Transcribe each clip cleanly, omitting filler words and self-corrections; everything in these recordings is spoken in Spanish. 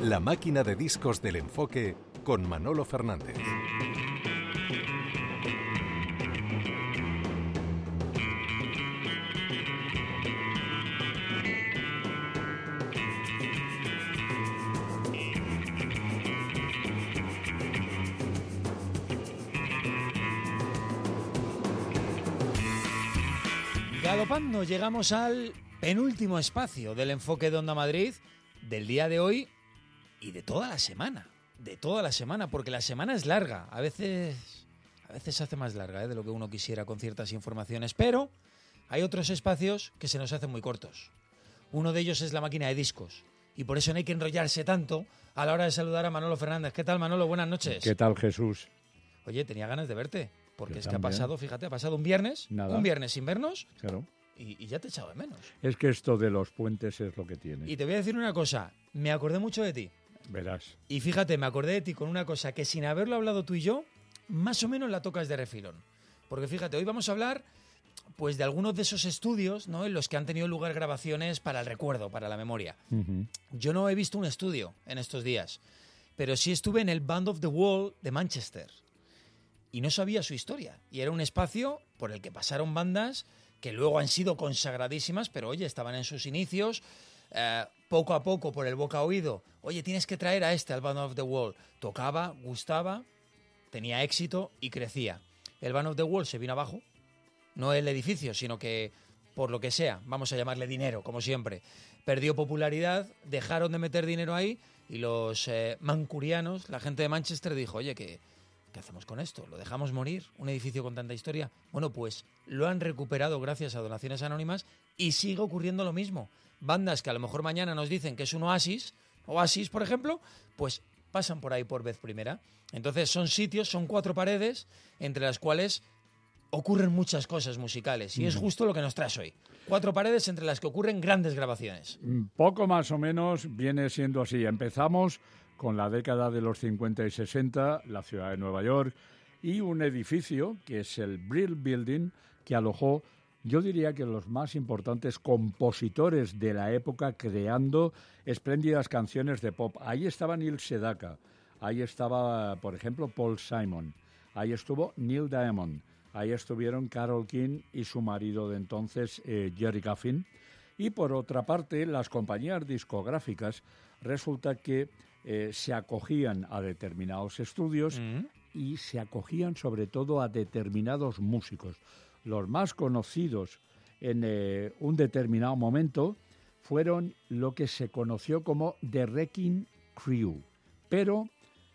La máquina de discos del enfoque con Manolo Fernández. Galopando llegamos al penúltimo espacio del enfoque de Onda Madrid del día de hoy y de toda la semana. De toda la semana, porque la semana es larga. A veces se hace más larga de lo que uno quisiera con ciertas informaciones, pero hay otros espacios que se nos hacen muy cortos. Uno de ellos es la máquina de discos y por eso no hay que enrollarse tanto a la hora de saludar a Manolo Fernández. ¿Qué tal, Manolo? Buenas noches. ¿Qué tal, Jesús? Oye, tenía ganas de verte. Porque Yo es que también. ha pasado un viernes sin vernos, Claro. y ya te he echado de menos. Es que esto de los puentes es lo que tiene. Y te voy a decir una cosa, me acordé mucho de ti. Verás. Y fíjate, me acordé de ti con una cosa que sin haberlo hablado tú y yo, más o menos la tocas de refilón. Porque fíjate, hoy vamos a hablar pues de algunos de esos estudios, ¿no?, en los que han tenido lugar grabaciones para el recuerdo, para la memoria. Uh-huh. Yo no he visto un estudio en estos días, pero sí estuve en el Band of the Wall de Manchester. Y no sabía su historia. Y era un espacio por el que pasaron bandas que luego han sido consagradísimas, pero oye, estaban en sus inicios, poco a poco, por el boca a oído. Oye, tienes que traer a al Band of the Wall. Tocaba, gustaba, tenía éxito y crecía. El Band of the Wall se vino abajo, no el edificio, sino que, por lo que sea, vamos a llamarle dinero, como siempre. Perdió popularidad, dejaron de meter dinero ahí y los mancurianos, la gente de Manchester, dijo, oye, ¿qué hacemos con esto? ¿Lo dejamos morir? ¿Un edificio con tanta historia? Bueno, pues lo han recuperado gracias a donaciones anónimas y sigue ocurriendo lo mismo. Bandas que a lo mejor mañana nos dicen que es un Oasis, por ejemplo, pues pasan por ahí por vez primera. Entonces son sitios, son 4 paredes entre las cuales ocurren muchas cosas musicales y es justo lo que nos traes hoy. 4 paredes entre las que ocurren grandes grabaciones. Poco más o menos viene siendo así. Empezamos con la década de los 50 y 60, la ciudad de Nueva York, y un edificio que es el Brill Building, que alojó, yo diría que los más importantes compositores de la época creando espléndidas canciones de pop. Ahí estaba Neil Sedaka, ahí estaba, por ejemplo, Paul Simon, ahí estuvo Neil Diamond, ahí estuvieron Carole King y su marido de entonces, Gerry Goffin. Y por otra parte, las compañías discográficas resulta que se acogían a determinados estudios y se acogían sobre todo a determinados músicos. Los más conocidos en un determinado momento fueron lo que se conoció como The Wrecking Crew. Pero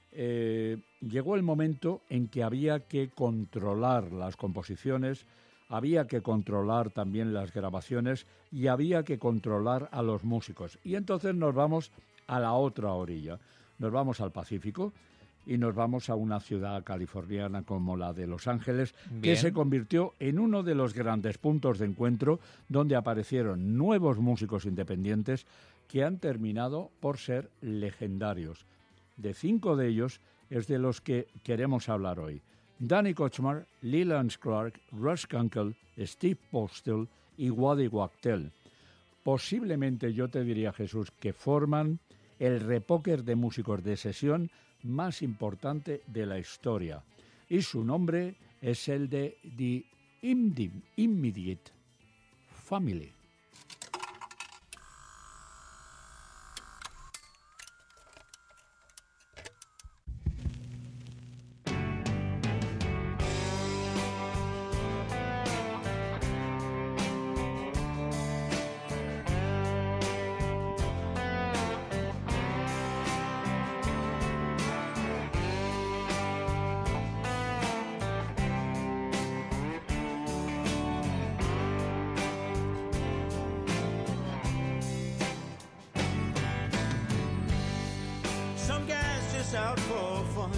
llegó el momento en que había que controlar las composiciones, había que controlar también las grabaciones y había que controlar a los músicos. Y entonces nos vamos a la otra orilla. Nos vamos al Pacífico y nos vamos a una ciudad californiana como la de Los Ángeles, que se convirtió en uno de los grandes puntos de encuentro donde aparecieron nuevos músicos independientes que han terminado por ser legendarios. De 5 de ellos es de los que queremos hablar hoy. Danny Kortchmar, Leland Clark, Russ Kunkel, Steve Postel y Waddy Wachtel. Posiblemente yo te diría, Jesús, que forman el repóquer de músicos de sesión más importante de la historia. Y su nombre es el de The Immediate Family. Out for fun.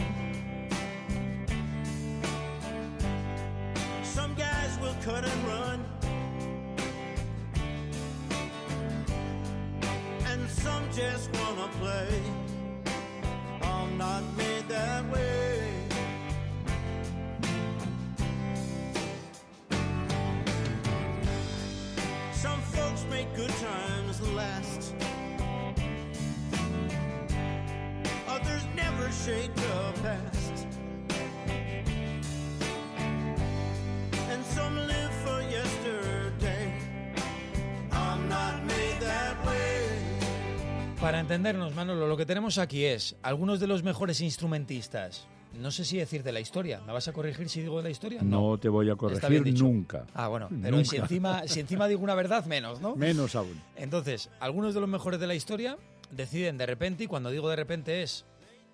Some guys will cut and run, and some just wanna play. I'm not made that way. Some folks make good times last, appreciate the past. And some live for yesterday. I'm not made that way. Para entendernos, Manolo, lo que tenemos aquí es algunos de los mejores instrumentistas. No sé si decir de la historia. ¿Me vas a corregir si digo de la historia? No te voy a Está bien corregir dicho. nunca. Ah, bueno, pero Nunca. si encima digo una verdad, menos, ¿no? Menos aún. Entonces, algunos de los mejores de la historia deciden de repente, y cuando digo de repente es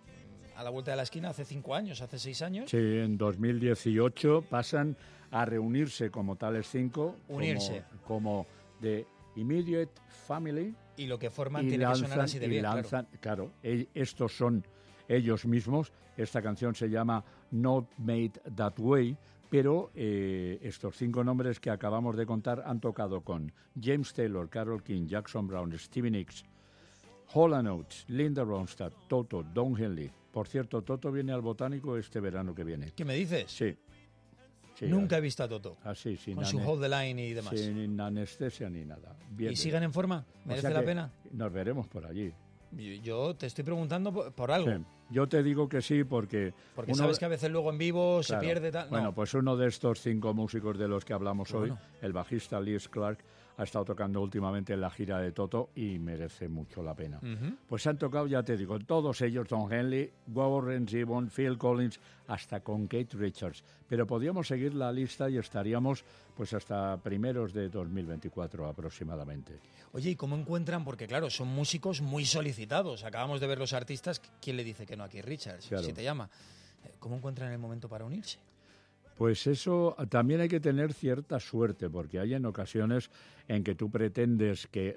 a la vuelta de la esquina, hace 5 años, hace 6 años, Sí, en 2018 pasan a reunirse como tales 5. Unirse. Como The Immediate Family. y lo que forman Y tiene que sonar así de y bien, lanzan, claro, estos son ellos mismos. Esta canción se llama Not Made That Way, pero estos 5 nombres que acabamos de contar han tocado con James Taylor, Carole King, Jackson Browne, Stevie Nicks, Hall & Oates, Linda Ronstadt, Toto, Don Henley. Por cierto, Toto viene al Botánico este verano que viene. ¿Qué me dices? Sí. Sí, Nunca he visto a Toto. así, sin, Con su hold the line y demás. sin anestesia ni nada. Bien, ¿Y siguen en forma? O ¿Merece sea la que pena? Nos veremos por allí. Yo te estoy preguntando por algo. Sí. Yo te digo que sí porque... Porque uno- sabes que a veces luego en vivo se Claro. pierde tal. Bueno, No. pues uno de estos 5 músicos de los que hablamos hoy, Bueno. el bajista Liz Clark, ha estado tocando últimamente en la gira de Toto y merece mucho la pena. Ujú. Pues han tocado, ya te digo, todos ellos, Don Henley, Warren Zevon, Phil Collins, hasta con Kate Richards. Pero podríamos seguir la lista y estaríamos pues hasta primeros de 2024 aproximadamente. Oye, ¿y cómo encuentran? Porque claro, son músicos muy solicitados. Acabamos de ver los artistas. ¿Quién le dice que no a Keith Richards? Claro. Si te llama. ¿Cómo encuentran el momento para unirse? Pues eso también hay que tener cierta suerte, porque hay en ocasiones en que tú pretendes que,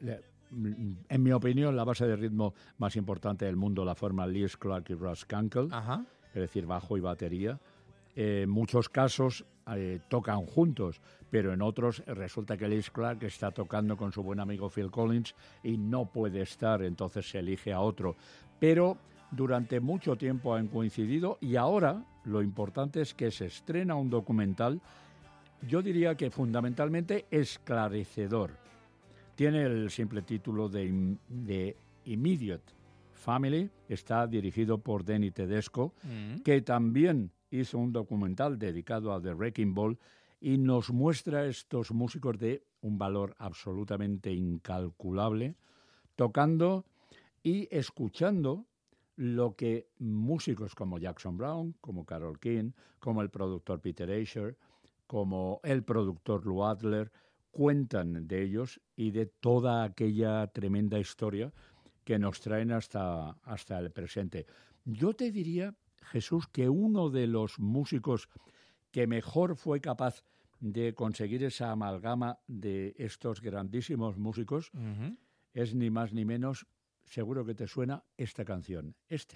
en mi opinión, la base de ritmo más importante del mundo la forman Liz Clark y Russ Kunkel, Ajá. es decir, bajo y batería. En muchos casos tocan juntos, pero en otros resulta que Liz Clark está tocando con su buen amigo Phil Collins y no puede estar, entonces se elige a otro. Pero durante mucho tiempo han coincidido y ahora lo importante es que se estrena un documental, yo diría que fundamentalmente esclarecedor. Tiene el simple título de Immediate Family, está dirigido por Denny Tedesco, que también hizo un documental dedicado a The Wrecking Ball y nos muestra a estos músicos de un valor absolutamente incalculable, tocando y escuchando lo que músicos como Jackson Browne, como Carole King, como el productor Peter Asher, como el productor Lou Adler, cuentan de ellos y de toda aquella tremenda historia que nos traen hasta el presente. Yo te diría, Jesús, que uno de los músicos que mejor fue capaz de conseguir esa amalgama de estos grandísimos músicos es ni más ni menos, seguro que te suena esta canción,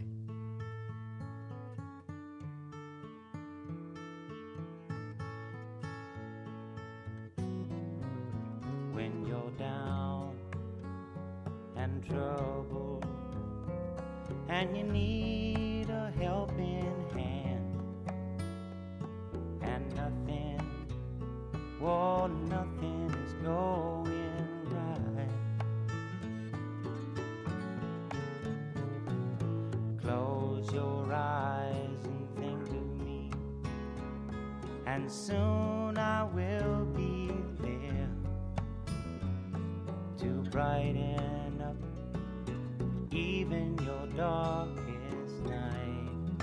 When you're down and troubled and you need a helping hand and nothing is going right. Close your eyes and think of me, and soon I will be there to brighten up even your darkest night.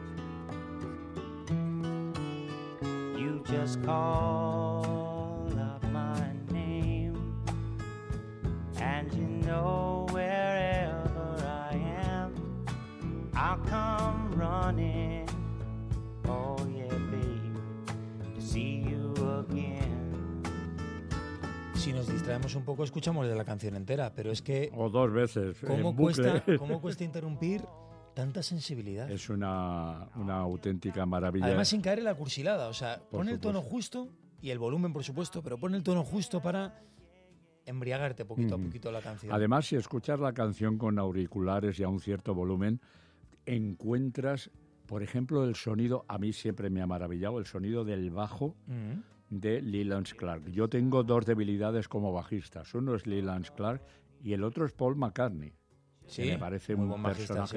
You just call up my name, and you know wherever I am, I'll come running. Oh yeah, babe, to see you again. Si nos distraemos un poco, escuchamos de la canción entera, pero es que O 2 veces ¿cómo en bucle. cuesta interrumpir tanta sensibilidad? Es una auténtica maravilla. Además, sin caer en la cursilada. O sea, Por pon el tono supuesto. justo y el volumen, por supuesto, pero pon el tono justo para embriagarte poquito a poquito la canción. Además, si escuchas la canción con auriculares y a un cierto volumen, encuentras, por ejemplo, el sonido, a mí siempre me ha maravillado, el sonido del bajo de Leland Clark. Yo tengo 2 debilidades como bajistas. Uno es Leland Clark y el otro es Paul McCartney. Sí, que me parece muy un buen bajista personaje siempre.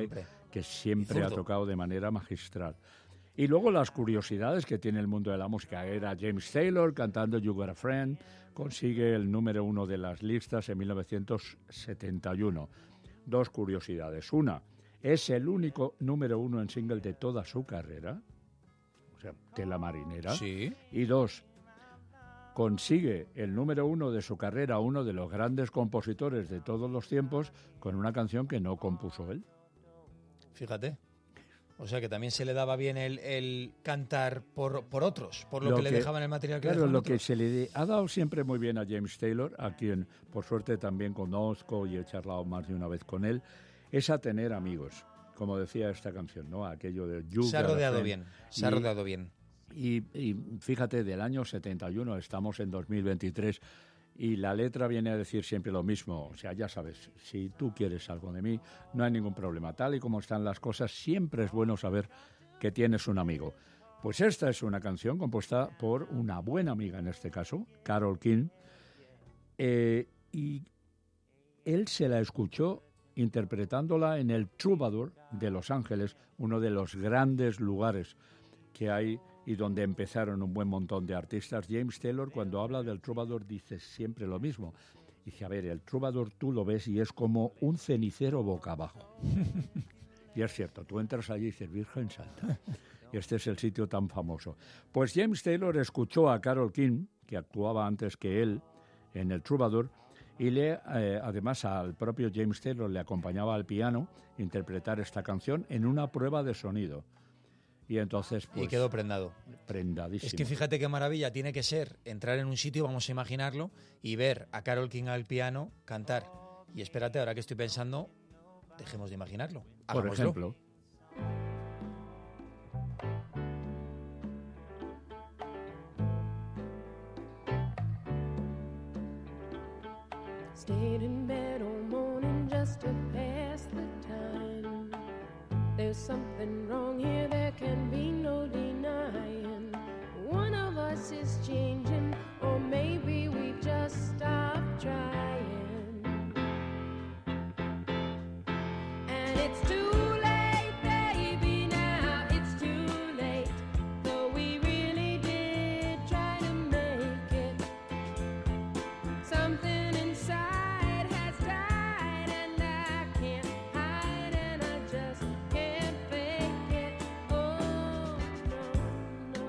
que siempre Y ha zurdo. tocado de manera magistral. Y luego las curiosidades que tiene el mundo de la música. Era James Taylor cantando You Got a Friend, consigue el número 1 de las listas en 1971. Dos curiosidades. Una, es el único número 1 en single de toda su carrera, o sea, tela marinera. Sí. Y dos, consigue el número 1 de su carrera, uno de los grandes compositores de todos los tiempos, con una canción que no compuso él. Fíjate. O sea que también se le daba bien el cantar por otros, por lo que le dejaban el material que le Claro, dejaban lo que otros. se le ha dado siempre muy bien a James Taylor, a quien por suerte también conozco y he charlado más de una vez con él, es a tener amigos. Como decía esta canción, ¿no? Aquello de You Se ha Got a rodeado Friend. bien, se ha Y- rodeado bien. Y fíjate, del año 71, estamos en 2023, y la letra viene a decir siempre lo mismo. O sea, ya sabes, si tú quieres algo de mí, no hay ningún problema. Tal y como están las cosas, siempre es bueno saber que tienes un amigo. Pues esta es una canción compuesta por una buena amiga, en este caso, Carole King, y él se la escuchó interpretándola en el Troubadour de Los Ángeles, uno de los grandes lugares que hay y donde empezaron un buen montón de artistas. James Taylor, cuando habla del Troubadour, dice siempre lo mismo. Dice, a ver, el Troubadour tú lo ves y es como un cenicero boca abajo. Y es cierto, tú entras allí y dices, Virgen Santa, y este es el sitio tan famoso. Pues James Taylor escuchó a Carole King, que actuaba antes que él en el Troubadour, y además al propio James Taylor le acompañaba al piano interpretar esta canción en una prueba de sonido. Y entonces, pues, Y quedó prendado. prendadísimo. Es que fíjate qué maravilla tiene que ser entrar en un sitio, vamos a imaginarlo, y ver a Carole King al piano cantar. Y espérate, ahora que estoy pensando, dejemos de imaginarlo. Por Hagámoslo. ejemplo, Stayed in bed all morning just to pass the time. There's something wrong here, there can be no denying. One of us is changing, or maybe we just stopped trying. And it's too late, baby, now it's too late. Though we really did try to make it. Something inside has died, and I can't hide, and I just can't fake it. Oh, no,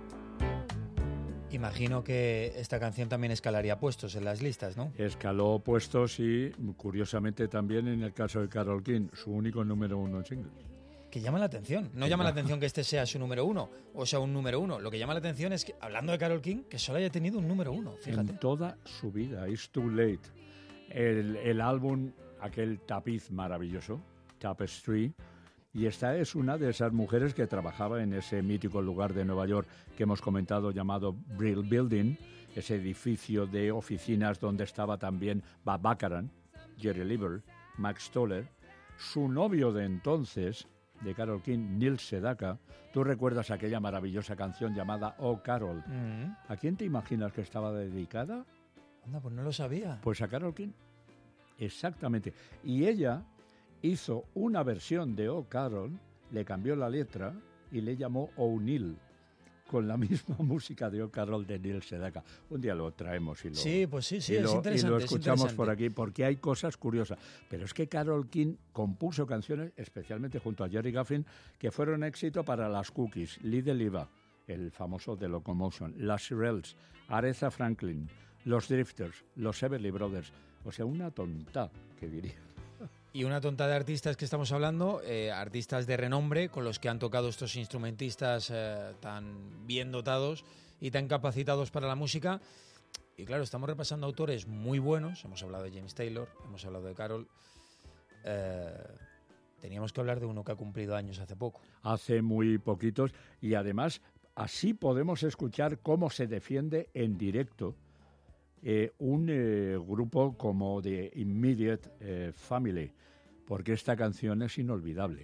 no. Imagino que esta canción también escalaría puestos en las listas, ¿no? escaló puestos y, curiosamente, también en el caso de Carole King, su único número 1 en singles. Que llama la atención. No llama la atención que este sea su número 1, o sea, un número 1. Lo que llama la atención es que, hablando de Carole King, que solo haya tenido un número 1, fíjate. En toda su vida, It's Too Late. El álbum, aquel tapiz maravilloso, Tapestry, y esta es una de esas mujeres que trabajaba en ese mítico lugar de Nueva York que hemos comentado llamado Brill Building, ese edificio de oficinas donde estaba también Bob Baccarat, Jerry Leiber, Max Stoller, su novio de entonces, de Carole King, Neil Sedaka. ¿Tú recuerdas aquella maravillosa canción llamada Oh Carol? ¿A quién te imaginas que estaba dedicada? Anda, pues no lo sabía. Pues a Carole King. Exactamente. Y ella hizo una versión de Oh Carol, le cambió la letra y le llamó O'Neill, con la misma música de Oh Carol de Neil Sedaka. Un día lo traemos y lo, Sí, pues sí, y es lo, interesante. y lo es escuchamos interesante. por aquí, porque hay cosas curiosas. Pero es que Carole King compuso canciones, especialmente junto a Jerry Goffin, que fueron éxito para las Cookies, Lee Deliva, el famoso de Locomotion, las Shirelles, Aretha Franklin, los Drifters, los Everly Brothers. O sea, una tonta, que diría. Y una tonta de artistas que estamos hablando, artistas de renombre con los que han tocado estos instrumentistas tan bien dotados y tan capacitados para la música. Y claro, estamos repasando autores muy buenos. Hemos hablado de James Taylor, hemos hablado de Carole. Teníamos que hablar de uno que ha cumplido años hace poco. Hace muy poquitos, y además así podemos escuchar cómo se defiende en directo un grupo como The Immediate Family, porque esta canción es inolvidable.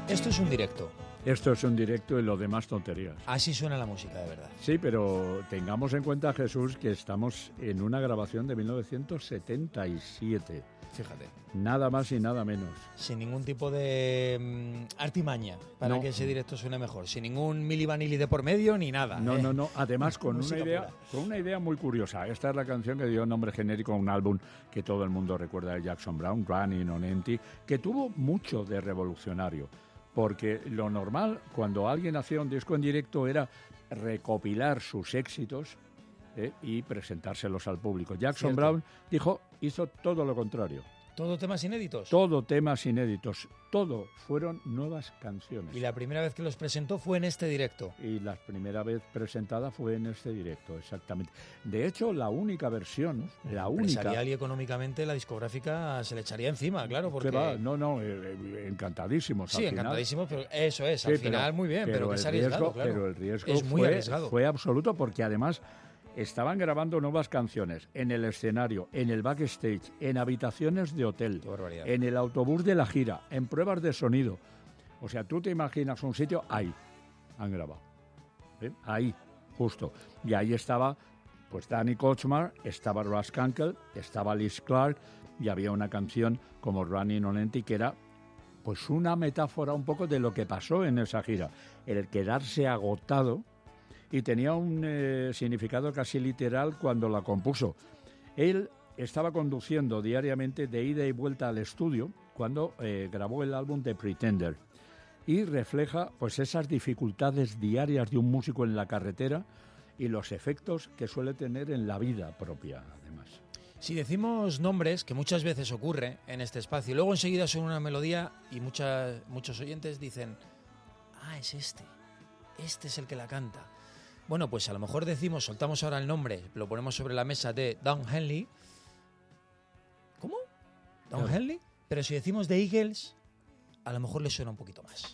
Esto es un directo. Esto es un directo y lo demás tonterías. Así suena la música, de verdad. Sí, pero tengamos en cuenta, Jesús, que estamos en una grabación de 1977. Fíjate. Nada más y nada menos. Sin ningún tipo de artimaña para No. que ese directo suene mejor. Sin ningún Milli Vanilli de por medio ni nada. No. Además, con Música una idea muy curiosa. Esta es la canción que dio nombre genérico a un álbum que todo el mundo recuerda de Jackson Browne, Running on Empty, que tuvo mucho de revolucionario. Porque lo normal, cuando alguien hacía un disco en directo, era recopilar sus éxitos y presentárselos al público. Jackson Cierto. Browne hizo todo lo contrario. ¿Todo temas inéditos? Todo temas inéditos. Todo fueron nuevas canciones. Y la primera vez que los presentó fue en este directo. Y la primera vez presentada fue en este directo, exactamente. De hecho, la única versión, Empresarial y económicamente la discográfica se le echaría encima, claro, porque... ¿Qué va? Encantadísimos. Sí, al final. encantadísimos, pero eso es, Sí, al final muy bien, pero que es arriesgado, claro. Pero el riesgo es muy arriesgado. fue absoluto, porque además estaban grabando nuevas canciones en el escenario, en el backstage, en habitaciones de hotel, Qué barbaridad. en el autobús de la gira, en pruebas de sonido. O sea, tú te imaginas un sitio, ahí han grabado. Ahí, justo. Y ahí estaba pues Danny Kotchmar, estaba Russ Kunkel, estaba Liz Clark, y había una canción como Running on Empty que era pues una metáfora un poco de lo que pasó en esa gira, el quedarse agotado, y tenía un significado casi literal cuando la compuso. Él estaba conduciendo diariamente de ida y vuelta al estudio cuando grabó el álbum The Pretender, y refleja pues esas dificultades diarias de un músico en la carretera y los efectos que suele tener en la vida propia, además. Si decimos nombres, que muchas veces ocurre en este espacio, y luego enseguida suena una melodía y muchos oyentes dicen, es este es el que la canta. Bueno, pues a lo mejor soltamos ahora el nombre, lo ponemos sobre la mesa de Don Henley. ¿Cómo? ¿Don Claro. Henley? Pero si decimos The Eagles, a lo mejor le suena un poquito más.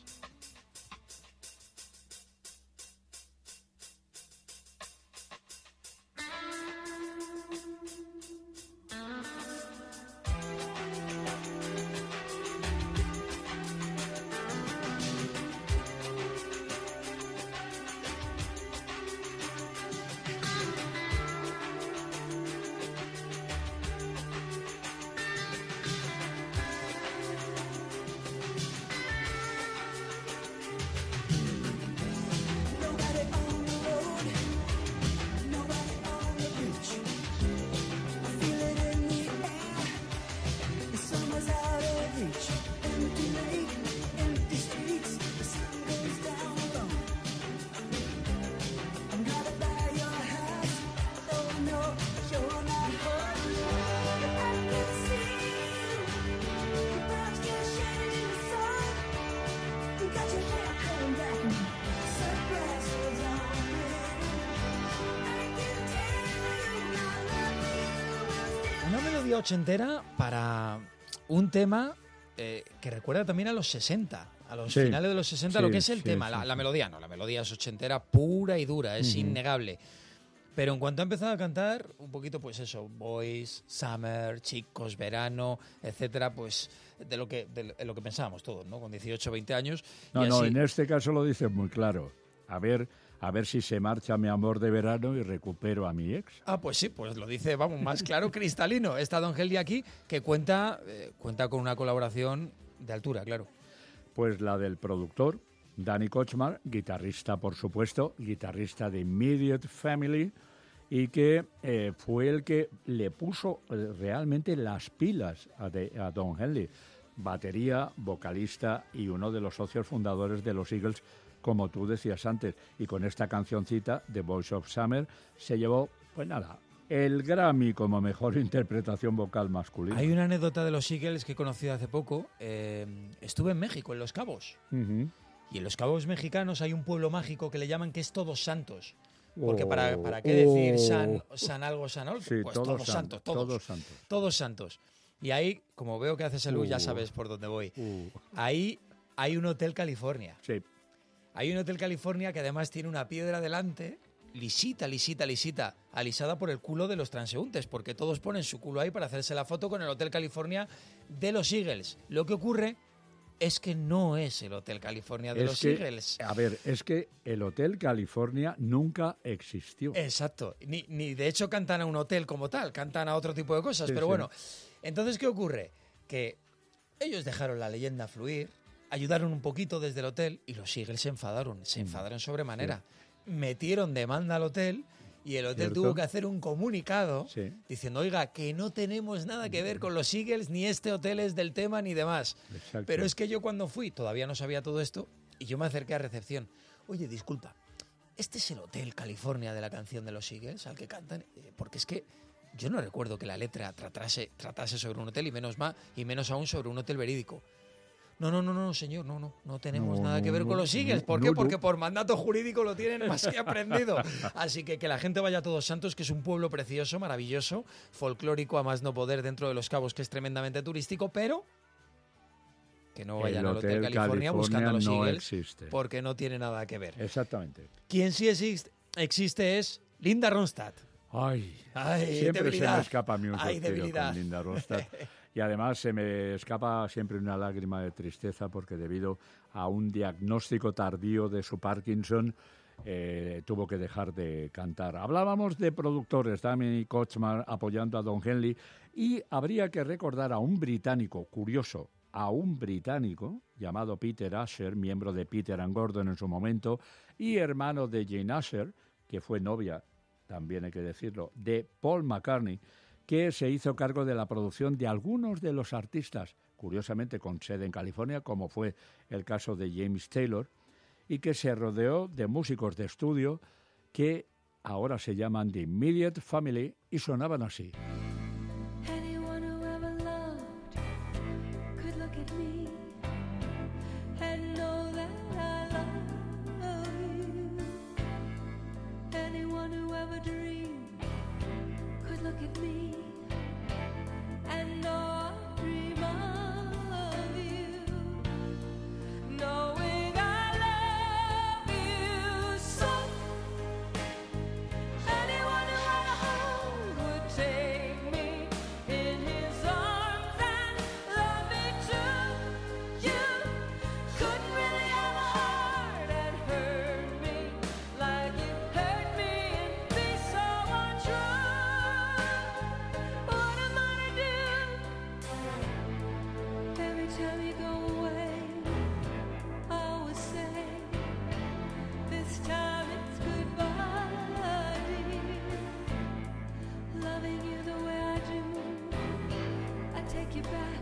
Una melodía ochentera para un tema que recuerda también a los 60, a los Sí. finales de los 60, Sí, lo que es el sí, tema. sí, La sí. melodía no, la melodía es ochentera pura y dura, es Ujú. innegable. Pero en cuanto ha empezado a cantar, un poquito pues eso, Boys, Summer, Chicos, Verano, etcétera, pues de lo que pensábamos todos, ¿no? Con 18, 20 años. No, y así, en este caso lo dice muy claro. A ver si se marcha mi amor de verano y recupero a mi ex. pues sí, pues lo dice, vamos, más claro, cristalino. Está Don Henley aquí, que cuenta con una colaboración de altura, claro. Pues la del productor, Danny Kotchmar, guitarrista, por supuesto, guitarrista de Immediate Family, y que fue el que le puso realmente las pilas a Don Henley. Batería, vocalista y uno de los socios fundadores de los Eagles, como tú decías antes. Y con esta cancioncita, The Voice of Summer, se llevó, pues nada, el Grammy como mejor interpretación vocal masculina. Hay una anécdota de los Eagles que he conocido hace poco. Estuve en México, en Los Cabos. Ujú. Y en Los Cabos mexicanos hay un pueblo mágico que le llaman que es Todos Santos. Porque Oh, ¿para qué decir San algo, San algo? Sí, Pues todos Todos Santos, todos santos. Todos Santos. Y ahí, como veo que haces el luz, ya sabes por dónde voy. Ahí hay un Hotel California. Sí. Hay un Hotel California que además tiene una piedra delante, lisita, alisada por el culo de los transeúntes, porque todos ponen su culo ahí para hacerse la foto con el Hotel California de los Eagles. Lo que ocurre es que no es el Hotel California de los Eagles. A ver, es que el Hotel California nunca existió. Exacto. Ni de hecho cantan a un hotel como tal, cantan a otro tipo de cosas. Sí, pero sí. bueno, entonces, ¿qué ocurre? Que ellos dejaron la leyenda fluir, ayudaron un poquito desde el hotel y los Eagles se enfadaron sobremanera. Metieron demanda al hotel y el hotel ¿Cierto? tuvo que hacer un comunicado Sí. diciendo, oiga, que no tenemos nada que ver con los Eagles, ni este hotel es del tema, ni demás. Exacto. Pero es que yo cuando fui todavía no sabía todo esto y yo me acerqué a recepción. Oye, disculpa, ¿este es el Hotel California de la canción de los Eagles al que cantan? Porque es que yo no recuerdo que la letra tratase sobre un hotel y menos aún sobre un hotel verídico. No, señor, no tenemos nada que ver con los Eagles. ¿Por qué? Porque por mandato jurídico lo tienen más que aprendido. Así que la gente vaya a Todos Santos, que es un pueblo precioso, maravilloso, folclórico a más no poder dentro de Los Cabos, que es tremendamente turístico, pero que no vayan al Hotel California buscando a los Eagles, existe. porque no tiene nada que ver. Exactamente. Quien sí existe es Linda Ronstadt. Ay, Ay, siempre debilidad. se me escapa mi un Ay, suspiro debilidad. con Linda Ronstadt. Y además se me escapa siempre una lágrima de tristeza porque debido a un diagnóstico tardío de su Parkinson tuvo que dejar de cantar. Hablábamos de productores, Danny Kochman apoyando a Don Henley, y habría que recordar a un británico, curioso, a un británico llamado Peter Asher, miembro de Peter and Gordon en su momento, y hermano de Jane Asher, que fue novia, también hay que decirlo, de Paul McCartney, que se hizo cargo de la producción de algunos de los artistas, curiosamente con sede en California, como fue el caso de James Taylor, y que se rodeó de músicos de estudio que ahora se llaman The Immediate Family y sonaban así. Anyone who ever loved could look at me and know that I love you. Anyone who ever dreamed could look at me and know I dream of you. Knowing I love you so. Anyone who had a heart would take me in his arms and love me too. You couldn't really have a heart and hurt me like you hurt me and be so untrue. What am I to do? Every time you go away, I always say, this time it's goodbye, dear. Loving you the way I do, I take you back.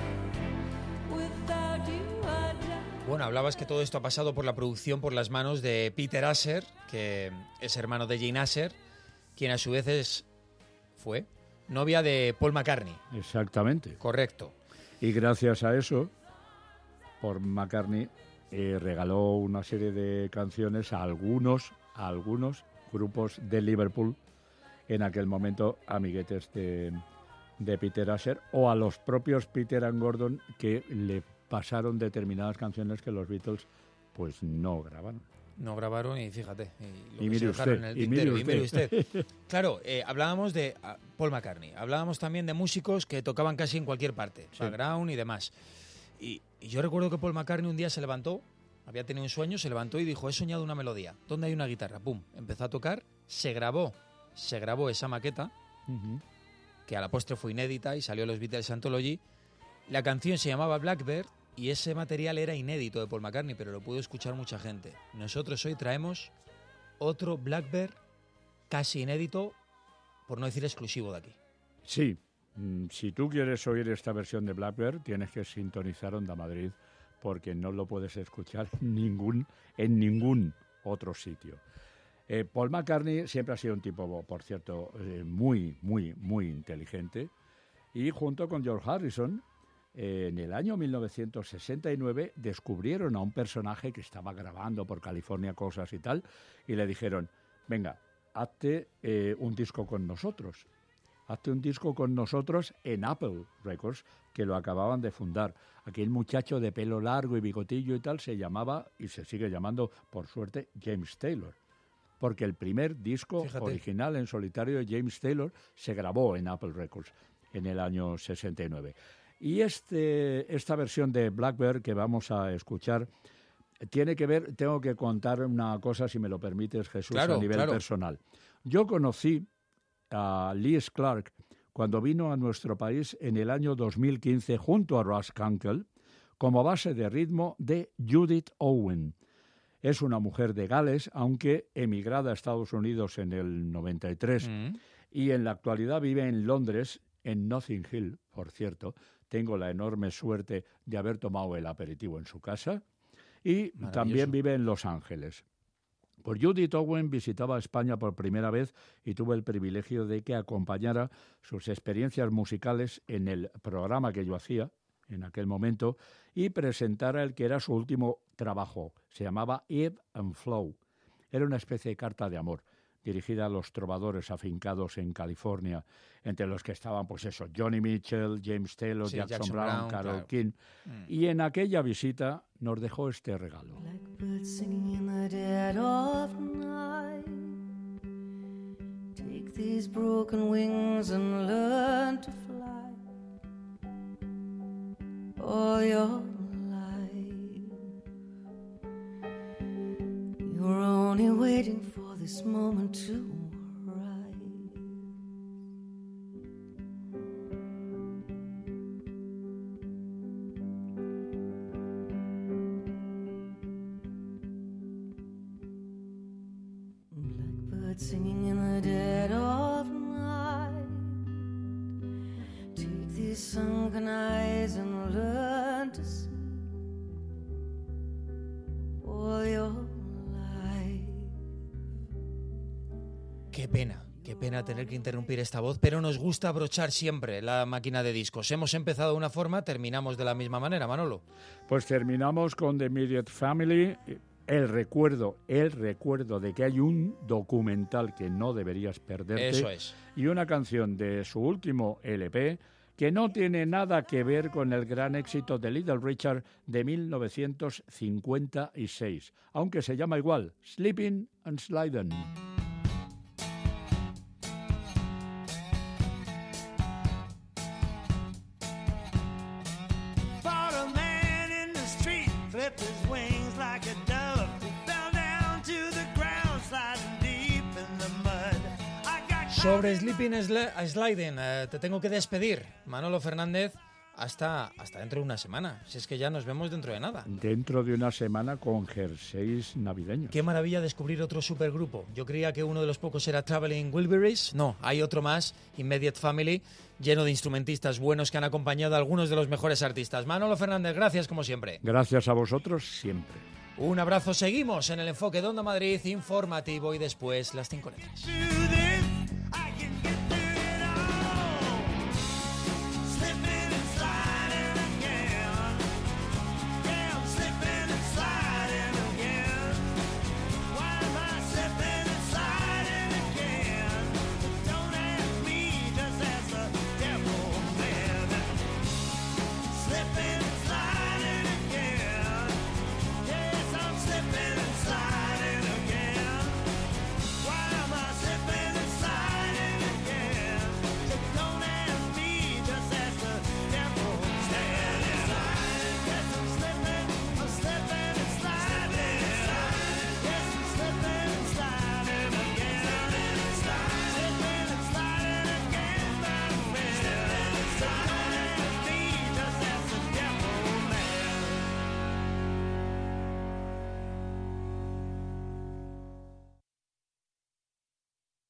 Without you, I die. Bueno, hablabas que todo esto ha pasado por la producción, por las manos de Peter Asher, que es hermano de Jane Asher, quien a su vez fue novia de Paul McCartney. Exactamente. Correcto. Y gracias a eso, Paul McCartney regaló una serie de canciones a algunos grupos de Liverpool, en aquel momento amiguetes de Peter Asher, o a los propios Peter and Gordon, que le pasaron determinadas canciones que los Beatles pues no grabaron. No grabaron y fíjate. Y Y mire lo que se dejaron usted, en el y tintero, mire usted. Claro, hablábamos de Paul McCartney, hablábamos también de músicos que tocaban casi en cualquier parte, Sí. background y demás. Y yo recuerdo que Paul McCartney un día se levantó, había tenido un sueño, se levantó y dijo, he soñado una melodía. ¿Dónde hay una guitarra? Pum, empezó a tocar, se grabó esa maqueta, Ujú. que a la postre fue inédita y salió en los Beatles Anthology. La canción se llamaba Blackbird y ese material era inédito de Paul McCartney, pero lo pudo escuchar mucha gente. Nosotros hoy traemos otro Blackbird casi inédito, por no decir exclusivo de aquí. Sí, si tú quieres oír esta versión de Blackbird, tienes que sintonizar Onda Madrid, porque no lo puedes escuchar en ningún otro sitio. Paul McCartney siempre ha sido un tipo, por cierto, muy inteligente, y junto con George Harrison, en el año 1969 descubrieron a un personaje que estaba grabando por California cosas y tal, y le dijeron, venga, hazte un disco con nosotros. Hazte un disco con nosotros en Apple Records, que lo acababan de fundar. Aquel muchacho de pelo largo y bigotillo y tal se llamaba, y se sigue llamando, por suerte, James Taylor. Porque el primer disco original en solitario de James Taylor se grabó en Apple Records en el año 69. Y esta versión de Blackbird que vamos a escuchar tiene que ver, tengo que contar una cosa, si me lo permites, Jesús, Claro, a nivel claro. personal. Yo conocí a Lewis Clark cuando vino a nuestro país en el año 2015 junto a Russ Kunkel como base de ritmo de Judith Owen. Es una mujer de Gales, aunque emigrada a Estados Unidos en el 93 y en la actualidad vive en Londres, en Notting Hill, por cierto. Tengo la enorme suerte de haber tomado el aperitivo en su casa y también vive en Los Ángeles. Pues Judith Owen visitaba España por primera vez y tuve el privilegio de que acompañara sus experiencias musicales en el programa que yo hacía en aquel momento y presentara el que era su último trabajo. Se llamaba Ebb and Flow. Era una especie de carta de amor dirigida a los trovadores afincados en California, entre los que estaban, pues eso, Johnny Mitchell, James Taylor, Sí, Jackson Brown, Carole claro. King. Y en aquella visita nos dejó este regalo. Blackbird singing in the dead of night. Take these broken wings and learn to fly. All your life, you're only waiting for this moment to rise. Blackbird singing in the dead of night. Take these sunken eyes and learn to see all your life. Qué pena tener que interrumpir esta voz, pero nos gusta abrochar siempre la máquina de discos. Hemos empezado de una forma, terminamos de la misma manera, Manolo. Pues terminamos con The Immediate Family. El recuerdo de que hay un documental que no deberías perderte. Eso es. Y una canción de su último LP que no tiene nada que ver con el gran éxito de Little Richard de 1956, aunque se llama igual, Sleeping and Sliding. Fought a man in the street, flipped his wings like a dove. He fell down to the ground, sliding deep in the mud. I got Sobre Sleeping Sliding, te tengo que despedir, Manolo Fernández, hasta dentro de una semana. Si es que ya nos vemos dentro de nada. Dentro de una semana con jerseys navideños. Qué maravilla descubrir otro supergrupo. Yo creía que uno de los pocos era Traveling Wilburys. No, hay otro más, Immediate Family, lleno de instrumentistas buenos que han acompañado a algunos de los mejores artistas. Manolo Fernández, gracias como siempre. Gracias a vosotros siempre. Un abrazo, seguimos en el Enfoque de Onda Madrid informativo y después las 5 letras. to the